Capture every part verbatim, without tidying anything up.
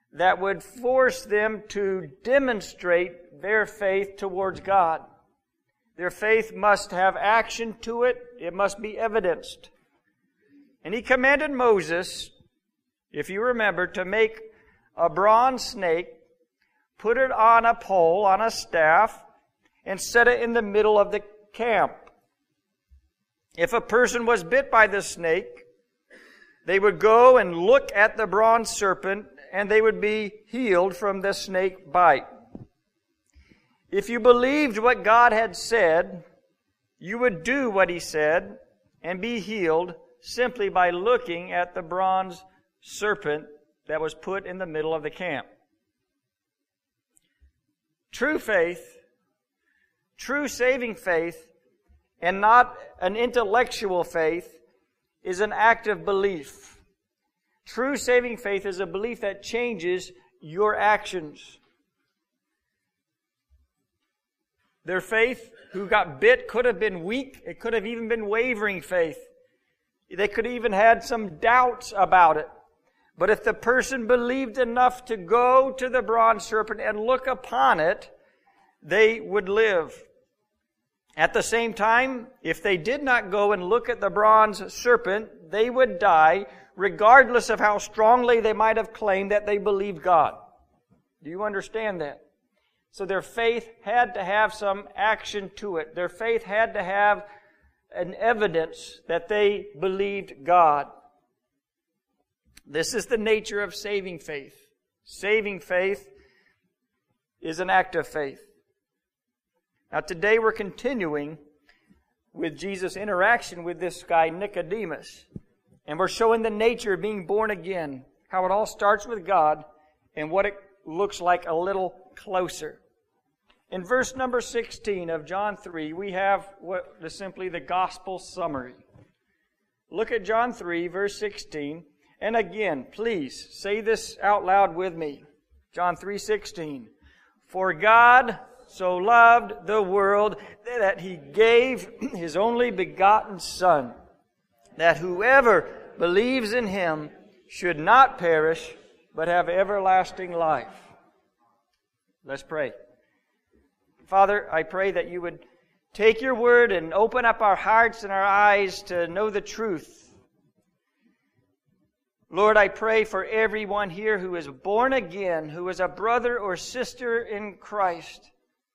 that would force them to demonstrate their faith towards God. Their faith must have action to it. It must be evidenced. And He commanded Moses, if you remember, to make a bronze snake, put it on a pole, on a staff, and set it in the middle of the camp. If a person was bit by the snake, they would go and look at the bronze serpent, and they would be healed from the snake bite. If you believed what God had said, you would do what He said and be healed simply by looking at the bronze serpent that was put in the middle of the camp. True faith, true saving faith, and not an intellectual faith, is an act of belief. True saving faith is a belief that changes your actions. Their faith, who got bit, could have been weak. It could have even been wavering faith. They could have even had some doubts about it. But if the person believed enough to go to the bronze serpent and look upon it, they would live. At the same time, if they did not go and look at the bronze serpent, they would die, regardless of how strongly they might have claimed that they believed God. Do you understand that? So their faith had to have some action to it. Their faith had to have an evidence that they believed God. This is the nature of saving faith. Saving faith is an act of faith. Now today we're continuing with Jesus' interaction with this guy Nicodemus. And we're showing the nature of being born again. How it all starts with God and what it looks like a little closer. In verse number sixteen of John three, we have what is simply the gospel summary. Look at John three, verse sixteen. And again, please say this out loud with me. John three sixteen. For God so loved the world that He gave His only begotten Son, that whoever believes in Him should not perish, but have everlasting life. Let's pray. Father, I pray that You would take Your word and open up our hearts and our eyes to know the truth. Lord, I pray for everyone here who is born again, who is a brother or sister in Christ.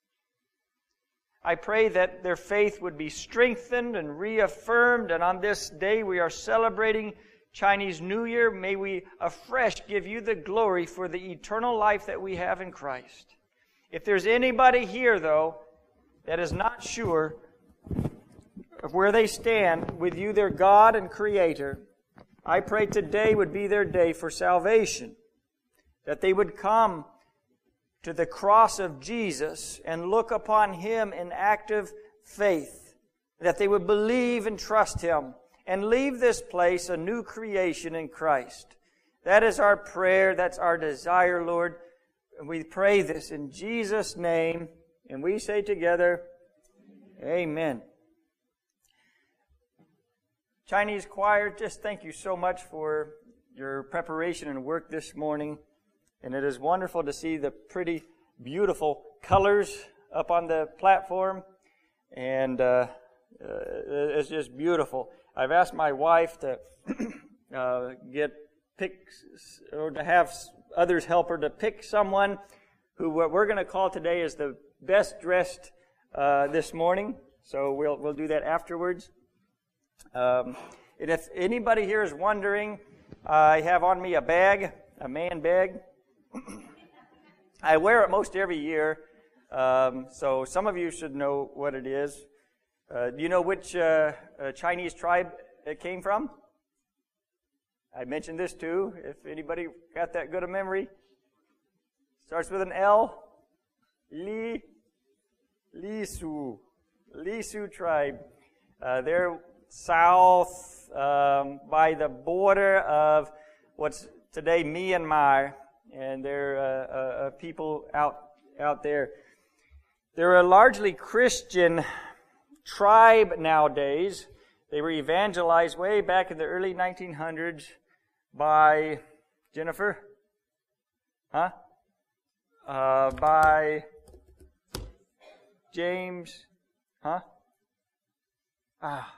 I pray that their faith would be strengthened and reaffirmed, and on this day we are celebrating Chinese New Year. May we afresh give You the glory for the eternal life that we have in Christ. If there's anybody here, though, that is not sure of where they stand with You, their God and Creator, I pray today would be their day for salvation, that they would come to the cross of Jesus and look upon Him in active faith, that they would believe and trust Him and leave this place a new creation in Christ. That is our prayer. That's our desire, Lord. And we pray this in Jesus' name, and we say together, Amen. Chinese choir, just thank you so much for your preparation and work this morning. And it is wonderful to see the pretty, beautiful colors up on the platform. And uh, uh, it's just beautiful. I've asked my wife to uh, get picks, or to have others help her to pick someone who what we're going to call today is the best dressed uh, this morning. So we'll we'll do that afterwards. Um, and if anybody here is wondering, I have on me a bag, a man bag. I wear it most every year, um, so some of you should know what it is. Uh, do you know which uh, uh, Chinese tribe it came from? I mentioned this too, if anybody got that good a memory. Starts with an L. Li, Li Su. Li Su tribe. Uh, they're south um, by the border of what's today Myanmar, and they're uh, uh, people out out there. They're a largely Christian tribe nowadays. They were evangelized way back in the early nineteen hundreds by Jennifer, Huh? Uh, by James. Huh? Ah.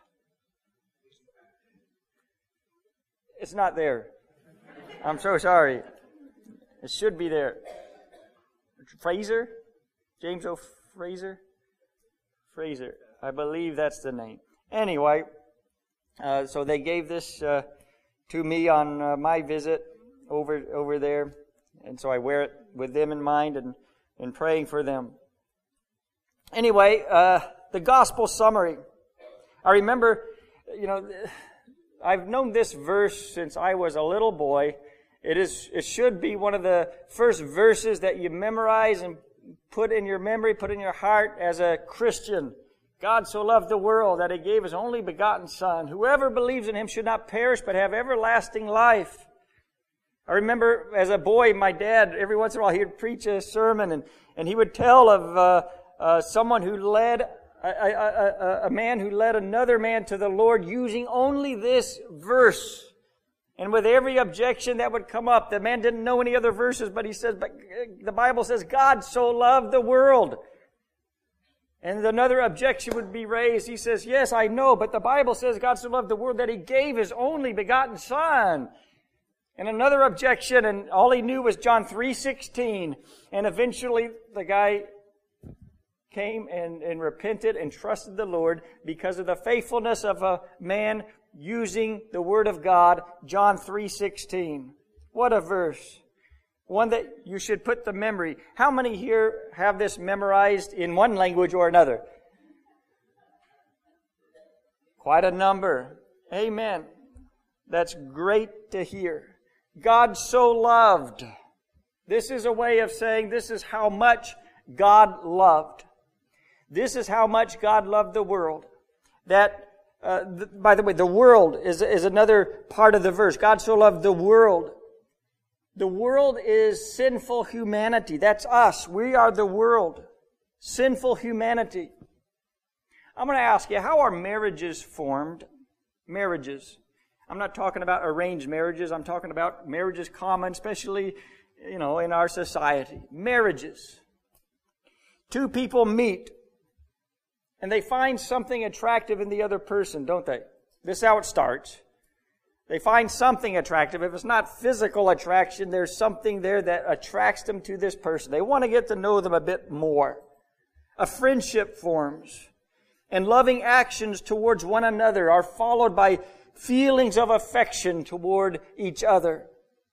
It's not there. I'm so sorry. It should be there. Fraser? James O. Fraser? Fraser. I believe that's the name. Anyway, uh, so they gave this uh, to me on uh, my visit over over there. And so I wear it with them in mind and, and praying for them. Anyway, uh, the gospel summary. I remember, you know, I've known this verse since I was a little boy. It is, it should be one of the first verses that you memorize and put in your memory, put in your heart as a Christian. God so loved the world that He gave His only begotten Son. Whoever believes in Him should not perish but have everlasting life. I remember as a boy, my dad, every once in a while, he would preach a sermon and, and he would tell of uh, uh, someone who led, a, a, a, a man who led another man to the Lord using only this verse. And with every objection that would come up, the man didn't know any other verses, but he says, but the Bible says, God so loved the world. And another objection would be raised. He says, yes, I know, but the Bible says God so loved the world that He gave His only begotten Son. And another objection, and all he knew was John three sixteen. And eventually the guy came and, and repented and trusted the Lord because of the faithfulness of a man using the Word of God, John three sixteen. What a verse. One that you should put to memory. How many here have this memorized in one language or another? Quite a number. Amen. That's great to hear. God so loved. This is a way of saying this is how much God loved. This is how much God loved the world. That, uh, th- by the way, the world is, is another part of the verse. God so loved the world. The world is sinful humanity. That's us. We are the world. Sinful humanity. I'm going to ask you, how are marriages formed? Marriages. I'm not talking about arranged marriages. I'm talking about marriages common, especially, you know, in our society. Marriages. Two people meet, and they find something attractive in the other person, don't they? This is how it starts. They find something attractive. If it's not physical attraction, there's something there that attracts them to this person. They want to get to know them a bit more. A friendship forms, and loving actions towards one another are followed by feelings of affection toward each other.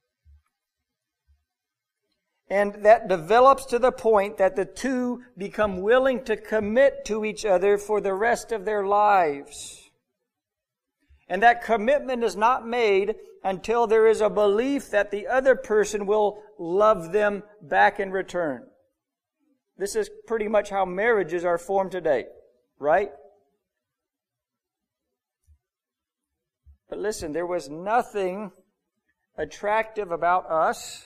And that develops to the point that the two become willing to commit to each other for the rest of their lives. And that commitment is not made until there is a belief that the other person will love them back in return. This is pretty much how marriages are formed today, right? But listen, there was nothing attractive about us,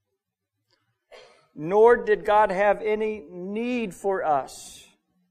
nor did God have any need for us.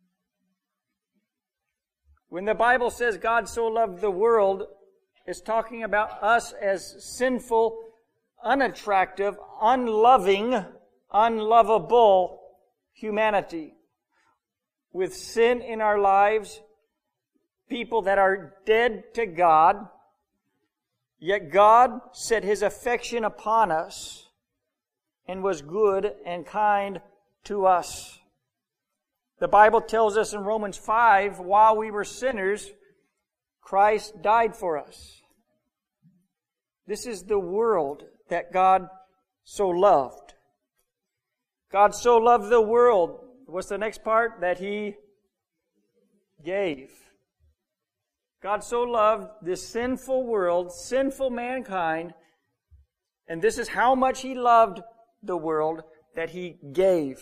When the Bible says God so loved the world, it's talking about us as sinful, unattractive, unloving, unlovable humanity. With sin in our lives, people that are dead to God, yet God set His affection upon us and was good and kind to us. The Bible tells us in Romans five, while we were sinners, Christ died for us. This is the world that God so loved. God so loved the world. What's the next part? That He gave. God so loved this sinful world, sinful mankind, and this is how much He loved the world, that He gave.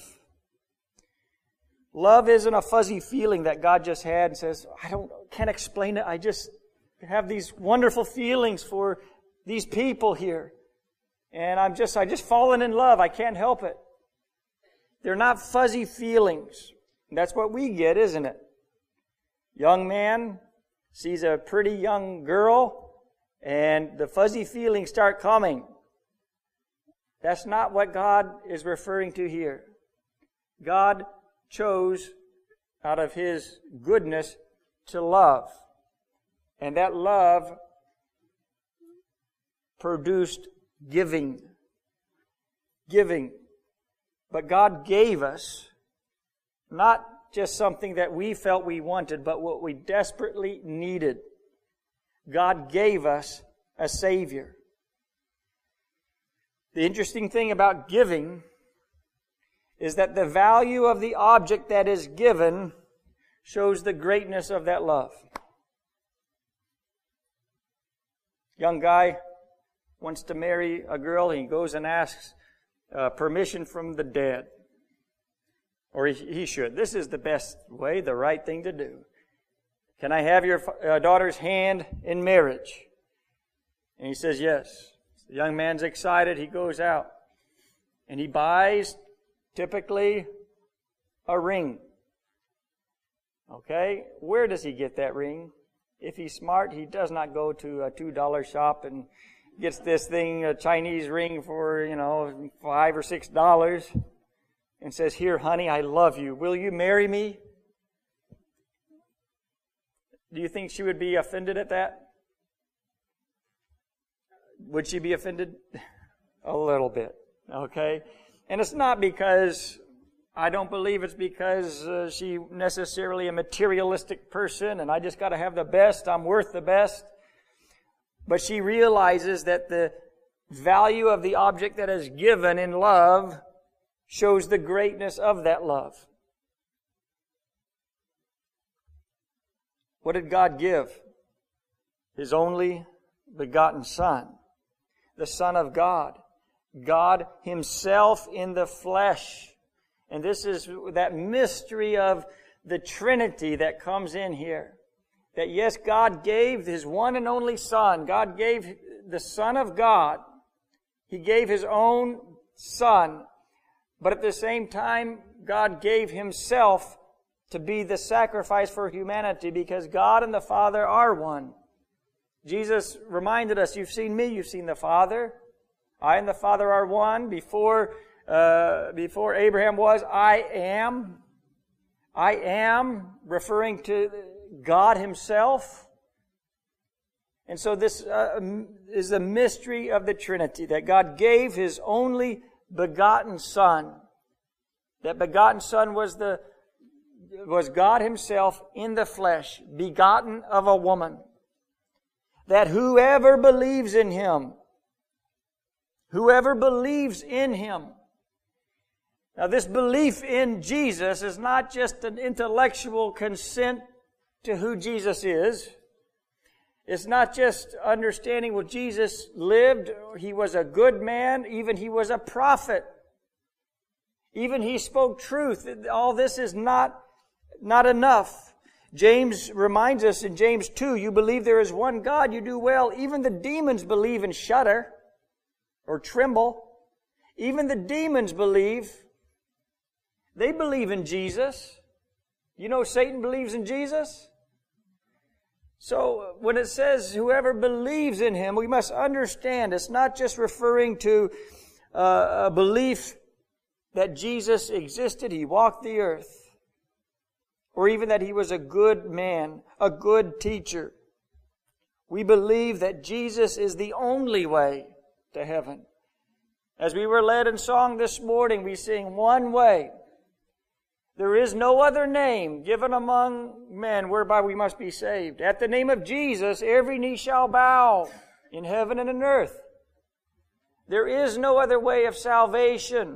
Love isn't a fuzzy feeling that God just had and says, I don't, can't explain it. I just have these wonderful feelings for these people here. And I'm just, I just fallen in love. I can't help it. They're not fuzzy feelings. That's what we get, isn't it? Young man sees a pretty young girl and the fuzzy feelings start coming. That's not what God is referring to here. God chose out of His goodness to love. And that love produced giving. Giving. But God gave us not just something that we felt we wanted, but what we desperately needed. God gave us a Savior. The interesting thing about giving is that the value of the object that is given shows the greatness of that love. Young guy wants to marry a girl. He goes and asks uh, permission from the dad. Or he, he should. This is the best way, the right thing to do. Can I have your uh, daughter's hand in marriage? And he says yes. The young man's excited. He goes out and he buys typically a ring. Okay? Where does he get that ring? If he's smart, he does not go to a two dollar shop and gets this thing, a Chinese ring for, you know, five or six dollars and says, "Here, honey, I love you. Will you marry me?" Do you think she would be offended at that? Would she be offended? A little bit. Okay? And it's not because, I don't believe it's because uh, she necessarily a materialistic person and I just got to have the best, I'm worth the best. But she realizes that the value of the object that is given in love shows the greatness of that love. What did God give? His only begotten Son, the Son of God. God Himself in the flesh. And this is that mystery of the Trinity that comes in here. That yes, God gave His one and only Son. God gave the Son of God. He gave His own Son. But at the same time, God gave Himself to be the sacrifice for humanity because God and the Father are one. Jesus reminded us, you've seen me, you've seen the Father. I and the Father are one. Before, uh, before Abraham was, I am. I am, referring to God Himself. And so this uh, is the mystery of the Trinity, that God gave His only begotten Son. That begotten Son was the was God Himself in the flesh, begotten of a woman. That whoever believes in Him, whoever believes in Him. Now this belief in Jesus is not just an intellectual consent to who Jesus is. It's not just understanding, well, Jesus lived, He was a good man, even He was a prophet. Even He spoke truth. All this is not, not enough. James reminds us in James two, you believe there is one God, you do well. Even the demons believe and shudder or tremble. Even the demons believe. They believe in Jesus. You know Satan believes in Jesus? So when it says whoever believes in Him, we must understand it's not just referring to uh, a belief that Jesus existed, He walked the earth, or even that He was a good man, a good teacher. We believe that Jesus is the only way to heaven. As we were led in song this morning, we sing one way. There is no other name given among men whereby we must be saved. At the name of Jesus, every knee shall bow in heaven and in earth. There is no other way of salvation.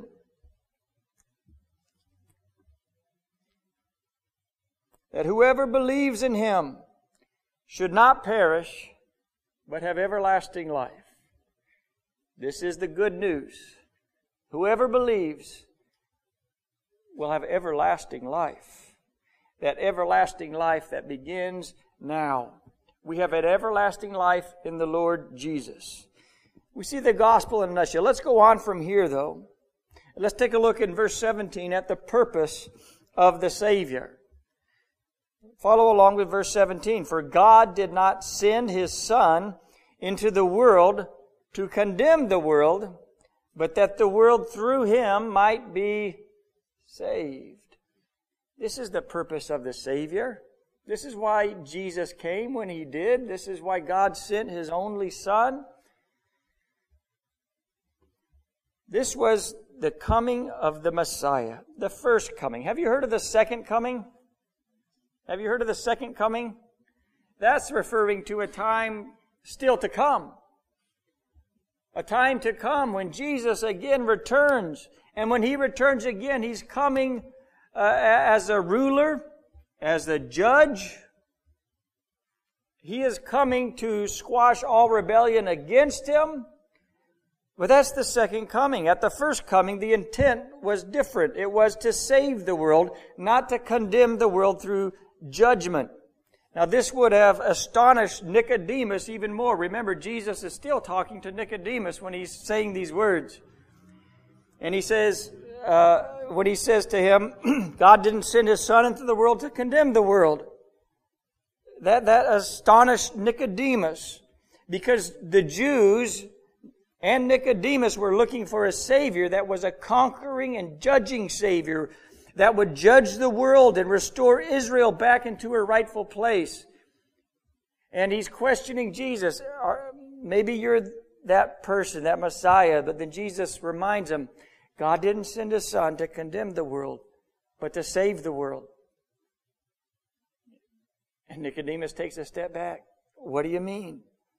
That whoever believes in Him should not perish, but have everlasting life. This is the good news. Whoever believes will have everlasting life. That everlasting life that begins now. We have an everlasting life in the Lord Jesus. We see the gospel in a nutshell. Let's go on from here, though. Let's take a look in verse seventeen at the purpose of the Savior. Follow along with verse seventeen. For God did not send His Son into the world to condemn the world, but that the world through him might be saved. This is the purpose of the Savior. This is why Jesus came when he did. This is why God sent his only Son. This was the coming of the Messiah, the first coming. Have you heard of the second coming? Have you heard of the second coming? That's referring to a time still to come. A time to come when Jesus again returns. And when he returns again, he's coming uh, as a ruler, as a judge. He is coming to squash all rebellion against him. But that's the second coming. At the first coming, the intent was different. It was to save the world, not to condemn the world through judgment. Now, this would have astonished Nicodemus even more. Remember, Jesus is still talking to Nicodemus when he's saying these words. And he says, uh, when he says to him, God didn't send his Son into the world to condemn the world. That, that astonished Nicodemus, because the Jews and Nicodemus were looking for a Savior that was a conquering and judging Savior that would judge the world and restore Israel back into her rightful place. And he's questioning Jesus. Maybe you're that person, that Messiah. But then Jesus reminds him, God didn't send his Son to condemn the world, but to save the world. And Nicodemus takes a step back. What do you mean?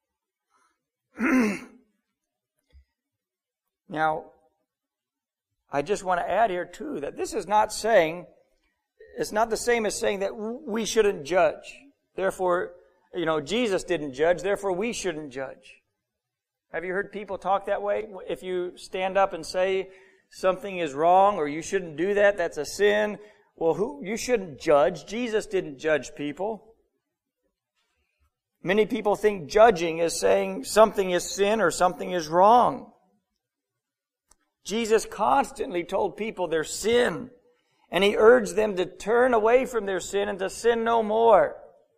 Now, I just want to add here too that this is not saying, it's not the same as saying that we shouldn't judge. Therefore, you know, Jesus didn't judge, therefore we shouldn't judge. Have you heard people talk that way? If you stand up and say something is wrong or you shouldn't do that, that's a sin. Well, who you shouldn't judge. Jesus didn't judge people. Many people think judging is saying something is sin or something is wrong. Jesus constantly told people their sin, and he urged them to turn away from their sin and to sin no more.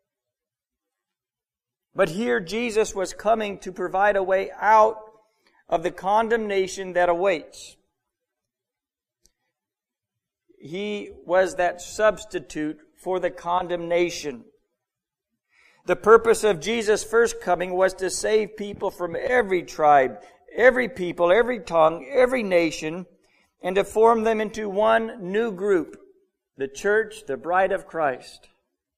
But here Jesus was coming to provide a way out of the condemnation that awaits. He was that substitute for the condemnation. The purpose of Jesus' first coming was to save people from every tribe, every people, every tongue, every nation, and to form them into one new group, the church, the bride of Christ.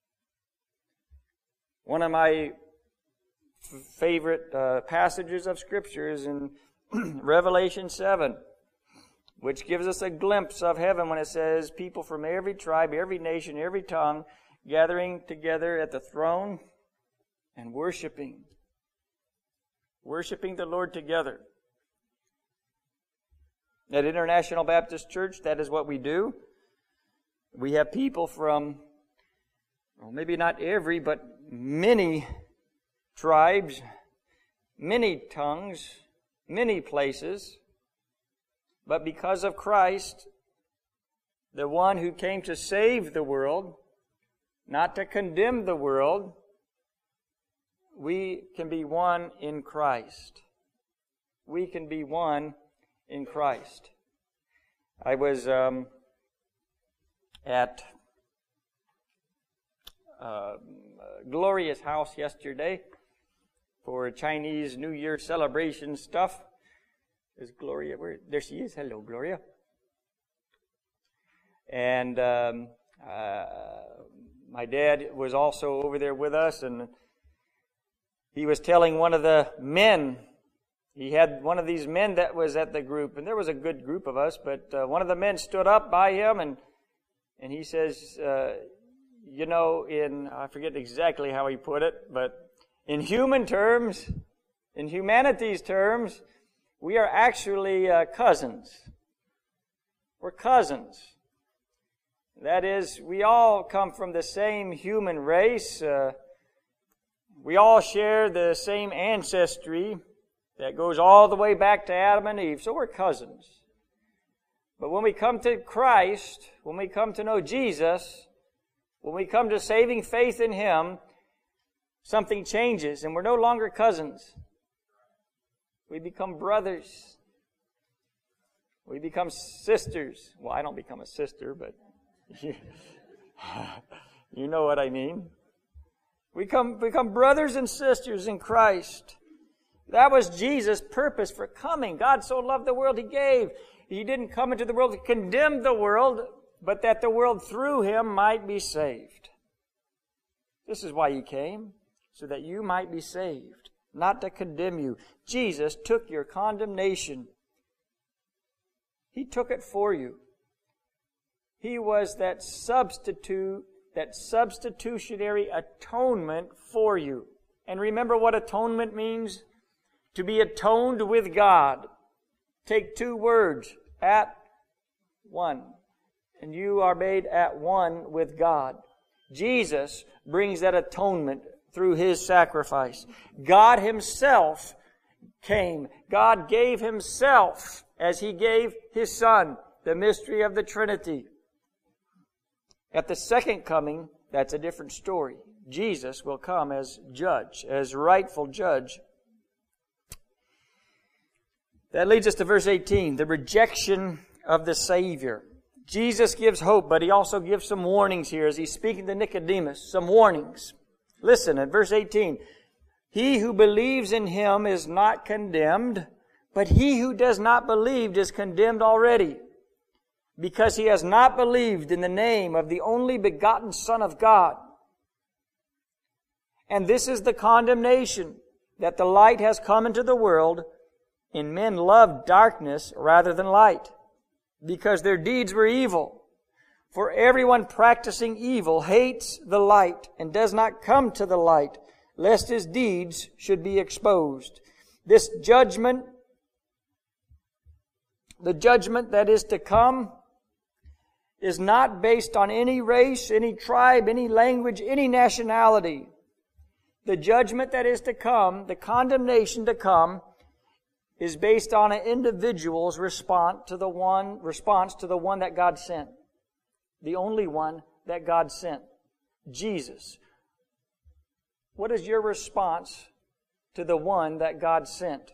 One of my f- favorite uh, passages of Scripture is in Revelation seven, which gives us a glimpse of heaven when it says, people from every tribe, every nation, every tongue, gathering together at the throne and worshiping. Worshiping the Lord together. At International Baptist Church, that is what we do. We have people from, well, maybe not every, but many tribes, many tongues, many places. But because of Christ, the one who came to save the world, not to condemn the world, we can be one in Christ. We can be one in Christ. I was um, at uh, Gloria's house yesterday for Chinese New Year celebration stuff. Is Gloria where? There she is. Hello, Gloria. And um, uh, my dad was also over there with us, and he was telling one of the men, he had one of these men that was at the group, and there was a good group of us, but uh, one of the men stood up by him, and and he says, uh, you know, in, I forget exactly how he put it, but in human terms, in humanity's terms, we are actually uh, cousins. We're cousins. That is, we all come from the same human race. Uh, we all share the same ancestry that goes all the way back to Adam and Eve. So we're cousins. But when we come to Christ, when we come to know Jesus, when we come to saving faith in Him, something changes and we're no longer cousins. We become brothers. We become sisters. Well, I don't become a sister, but you, you know what I mean. We come, become brothers and sisters in Christ. That was Jesus' purpose for coming. God so loved the world He gave. He didn't come into the world to condemn the world, but that the world through Him might be saved. This is why He came, so that you might be saved, not to condemn you. Jesus took your condemnation. He took it for you. He was that substitute, that substitutionary atonement for you. And remember what atonement means? To be atoned with God. Take two words, at one. And you are made at one with God. Jesus brings that atonement through His sacrifice. God Himself came. God gave Himself as He gave His Son, the mystery of the Trinity. At the second coming, that's a different story. Jesus will come as judge, as rightful judge. That leads us to verse eighteen, the rejection of the Savior. Jesus gives hope, but He also gives some warnings here as He's speaking to Nicodemus. Some warnings. Listen at verse eighteen. He who believes in Him is not condemned, but he who does not believe is condemned already, because he has not believed in the name of the only begotten Son of God. And this is the condemnation, that the light has come into the world, and men loved darkness rather than light, because their deeds were evil. For everyone practicing evil hates the light and does not come to the light, lest his deeds should be exposed. This judgment, the judgment that is to come, is not based on any race, any tribe, any language, any nationality. The judgment that is to come, the condemnation to come, is based on an individual's response to the one, response to the one that God sent. The only one that God sent. Jesus. What is your response to the one that God sent?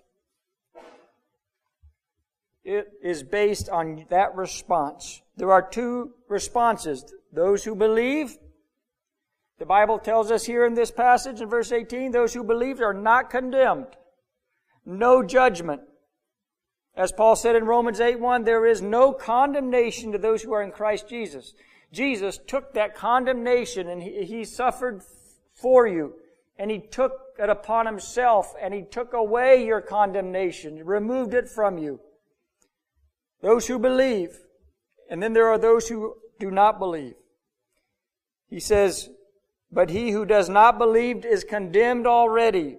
It is based on that response. There are two responses. Those who believe, the Bible tells us here in this passage in verse eighteen, those who believe are not condemned. No judgment. As Paul said in Romans eight one, there is no condemnation to those who are in Christ Jesus. Jesus took that condemnation and he, he suffered for you. And He took it upon Himself and He took away your condemnation, removed it from you. Those who believe. And then there are those who do not believe. He says, but he who does not believe is condemned already.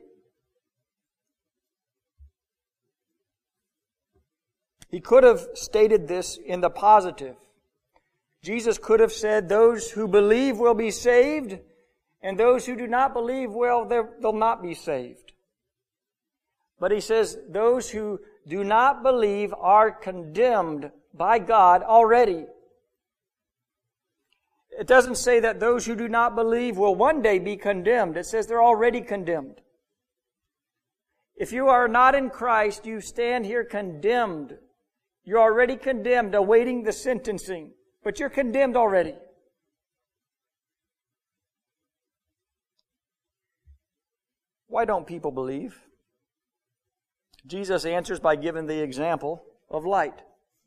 He could have stated this in the positive. Jesus could have said, those who believe will be saved, and those who do not believe, well, they'll not be saved. But He says, those who do not believe are condemned by God already. It doesn't say that those who do not believe will one day be condemned. It says they're already condemned. If you are not in Christ, you stand here condemned. You're already condemned, awaiting the sentencing. But you're condemned already. Why don't people believe? Jesus answers by giving the example of light.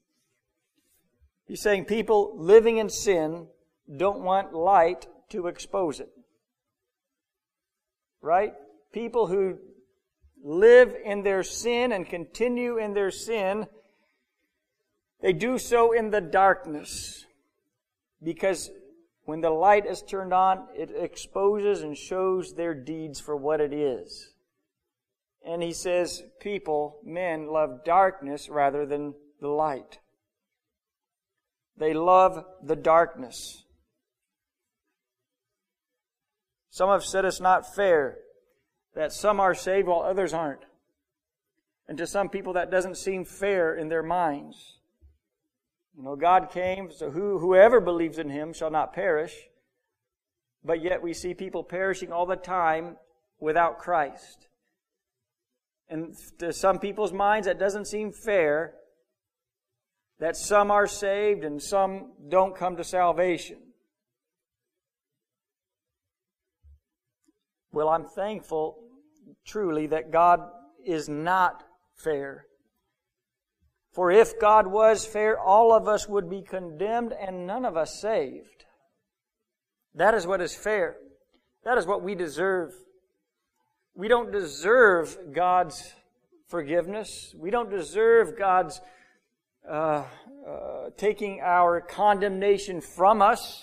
He's saying people living in sin don't want light to expose it. Right? People who live in their sin and continue in their sin, they do so in the darkness. Because when the light is turned on, it exposes and shows their deeds for what it is. And He says, people, men, love darkness rather than the light. They love the darkness. Some have said it's not fair that some are saved while others aren't. And to some people that doesn't seem fair in their minds. You know, God came, so who, whoever believes in Him shall not perish. But yet we see people perishing all the time without Christ. And to some people's minds that doesn't seem fair that some are saved and some don't come to salvation. Well, I'm thankful truly that God is not fair. For if God was fair, all of us would be condemned and none of us saved. That is what is fair. That is what we deserve. We don't deserve God's forgiveness. We don't deserve God's uh, uh, taking our condemnation from us.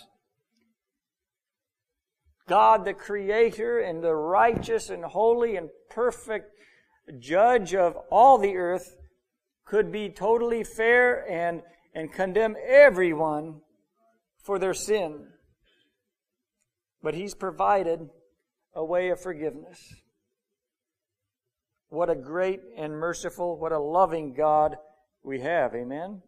God, the Creator and the righteous and holy and perfect Judge of all the earth, could be totally fair and, and condemn everyone for their sin. But He's provided a way of forgiveness. What a great and merciful, what a loving God we have. Amen?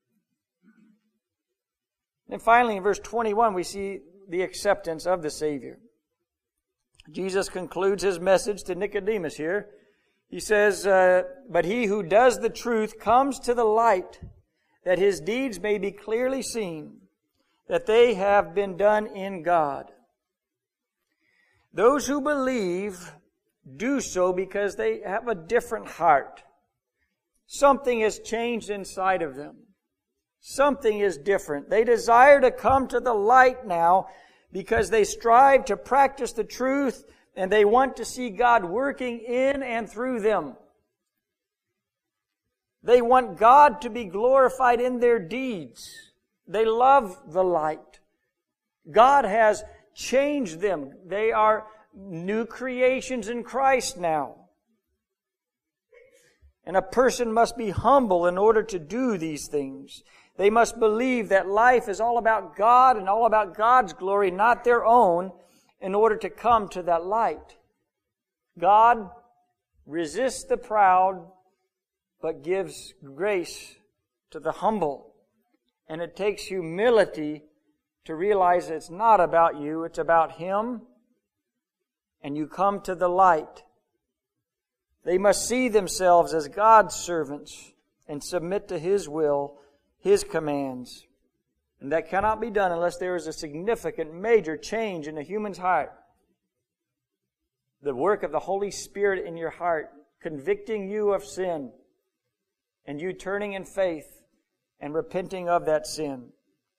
And finally, in verse twenty-one, we see the acceptance of the Savior. Jesus concludes His message to Nicodemus here. He says, uh, but he who does the truth comes to the light, that his deeds may be clearly seen, that they have been done in God. Those who believe do so because they have a different heart. Something has changed inside of them. Something is different. They desire to come to the light now because they strive to practice the truth and they want to see God working in and through them. They want God to be glorified in their deeds. They love the light. God has changed them. They are new creations in Christ now. And a person must be humble in order to do these things. They must believe that life is all about God and all about God's glory, not their own, in order to come to that light. God resists the proud, but gives grace to the humble. And it takes humility to realize it's not about you, it's about Him. And you come to the light. They must see themselves as God's servants and submit to His will, His commands. And that cannot be done unless there is a significant, major change in a human's heart. The work of the Holy Spirit in your heart, convicting you of sin, and you turning in faith and repenting of that sin.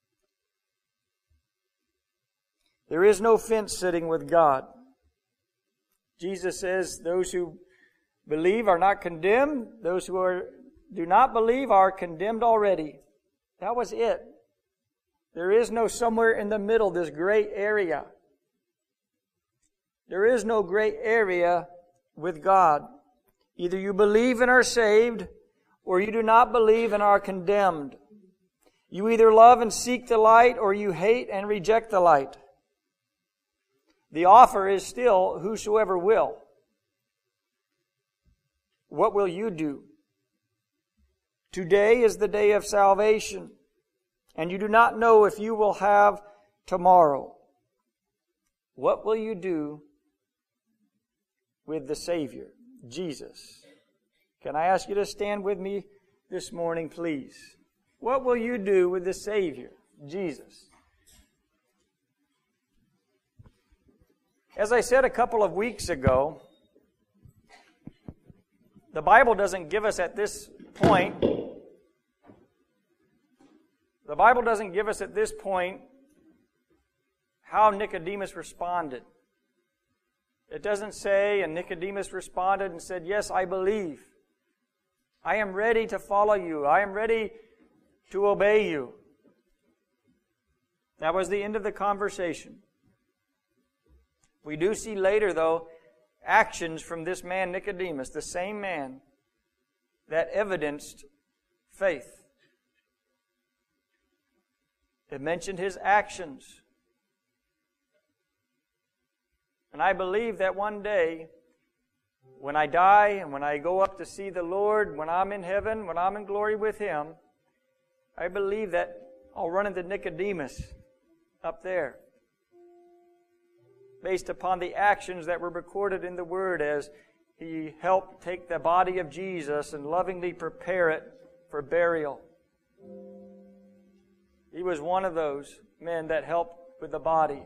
There is no fence sitting with God. Jesus says those who believe are not condemned. Those who are, do not believe are condemned already. That was it. There is no somewhere in the middle, this gray area. There is no gray area with God. Either you believe and are saved, or you do not believe and are condemned. You either love and seek the light, or you hate and reject the light. The offer is still whosoever will. What will you do? Today is the day of salvation, and you do not know if you will have tomorrow. What will you do with the Savior, Jesus? Can I ask you to stand with me this morning, please? What will you do with the Savior, Jesus? As I said a couple of weeks ago, the Bible doesn't give us at this point, the Bible doesn't give us at this point how Nicodemus responded. It doesn't say, and Nicodemus responded and said, yes, I believe. I am ready to follow you. I am ready to obey you. That was the end of the conversation. We do see later, though, actions from this man Nicodemus, the same man that evidenced faith. It mentioned his actions. And I believe that one day, when I die and when I go up to see the Lord, when I'm in heaven, when I'm in glory with Him, I believe that I'll run into Nicodemus up there, based upon the actions that were recorded in the Word as he helped take the body of Jesus and lovingly prepare it for burial. He was one of those men that helped with the body.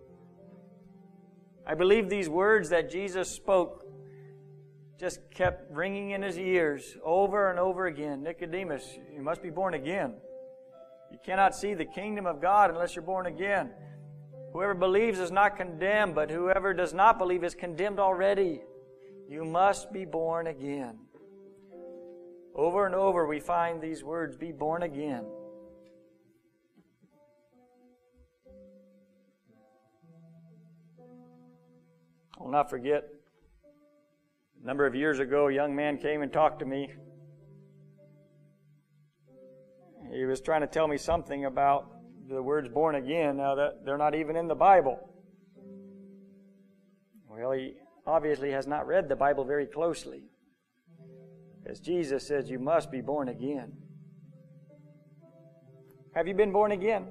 I believe these words that Jesus spoke just kept ringing in his ears over and over again. Nicodemus, you must be born again. You cannot see the kingdom of God unless you're born again. Whoever believes is not condemned, but whoever does not believe is condemned already. You must be born again. Over and over we find these words, be born again. I'll not forget, a number of years ago, a young man came and talked to me. He was trying to tell me something about the words born again. Now, that they're not even in the Bible. Well, he obviously has not read the Bible very closely. As Jesus says, you must be born again. Have you been born again?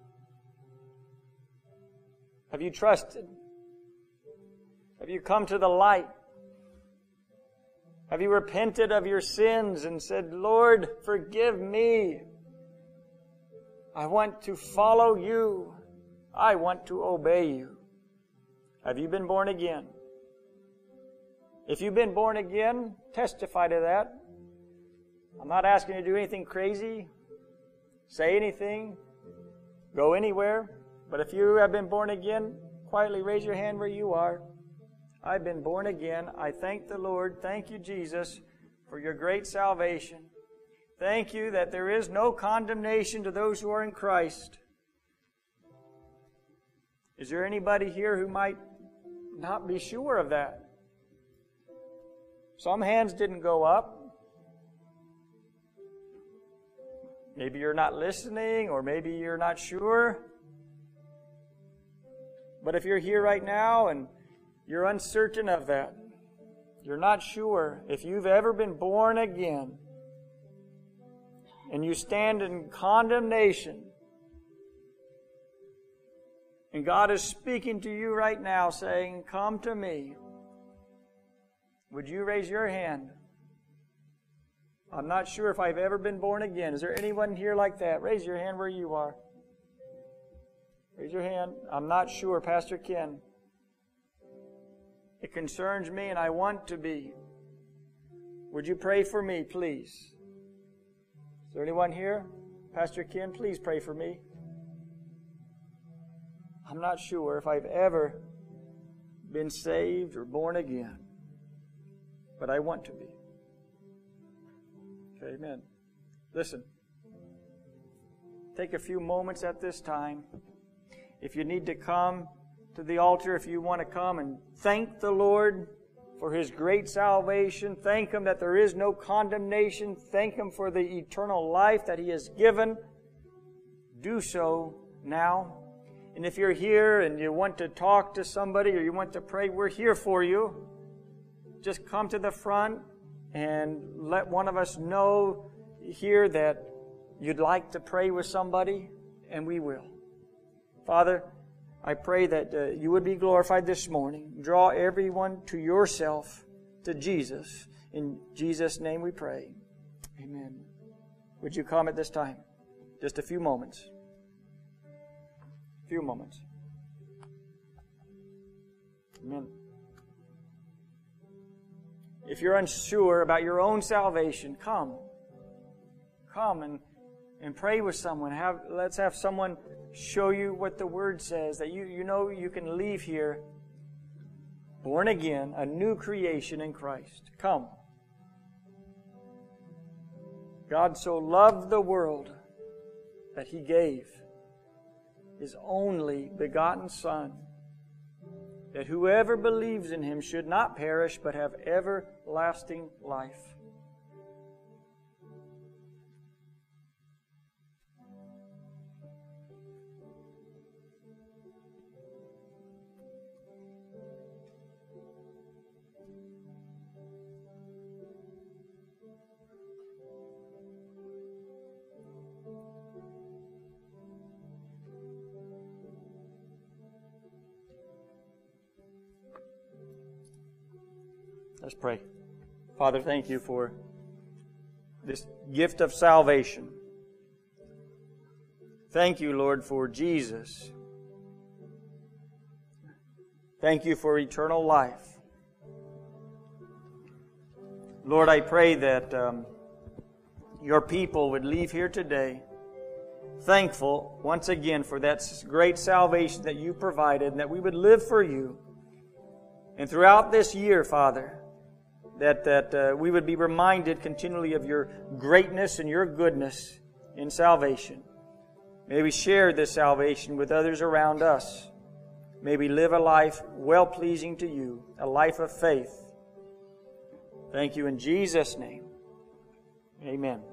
Have you trusted? Have you come to the light? Have you repented of your sins and said, Lord, forgive me. I want to follow you. I want to obey you. Have you been born again? If you've been born again, testify to that. I'm not asking you to do anything crazy, say anything, go anywhere. But if you have been born again, quietly raise your hand where you are. I've been born again. I thank the Lord. Thank you, Jesus, for your great salvation. Thank you that there is no condemnation to those who are in Christ. Is there anybody here who might not be sure of that? Some hands didn't go up. Maybe you're not listening, or maybe you're not sure. But if you're here right now and you're uncertain of that, you're not sure if you've ever been born again, and you stand in condemnation, and God is speaking to you right now saying, come to me, would you raise your hand? I'm not sure if I've ever been born again. Is there anyone here like that? Raise your hand where you are. Raise your hand. I'm not sure, Pastor Ken. It concerns me and I want to be. Would you pray for me, please? Is there anyone here? Pastor Ken, please pray for me. I'm not sure if I've ever been saved or born again, but I want to be. Okay, amen. Listen. Take a few moments at this time. If you need to come to the altar, if you want to come and thank the Lord for His great salvation, thank Him that there is no condemnation, thank Him for the eternal life that He has given, do so now. And if you're here and you want to talk to somebody or you want to pray, we're here for you. Just come to the front and let one of us know here that you'd like to pray with somebody, and we will. Father, I pray that uh, you would be glorified this morning. Draw everyone to yourself, to Jesus. In Jesus' name we pray. Amen. Would you come at this time? Just a few moments. A few moments. Amen. If you're unsure about your own salvation, come. Come and, and pray with someone. Have, let's have someone show you what the Word says, that you, you know you can leave here born again, a new creation in Christ. Come. God so loved the world that He gave His only begotten Son, that whoever believes in Him should not perish but have everlasting life. Let's pray. Father, thank you for this gift of salvation. Thank you, Lord, for Jesus. Thank you for eternal life. Lord, I pray that um, your people would leave here today thankful once again for that great salvation that you provided, and that we would live for you. And throughout this year, Father, that, that uh, we would be reminded continually of your greatness and your goodness in salvation. May we share this salvation with others around us. May we live a life well-pleasing to you, a life of faith. Thank you in Jesus' name. Amen.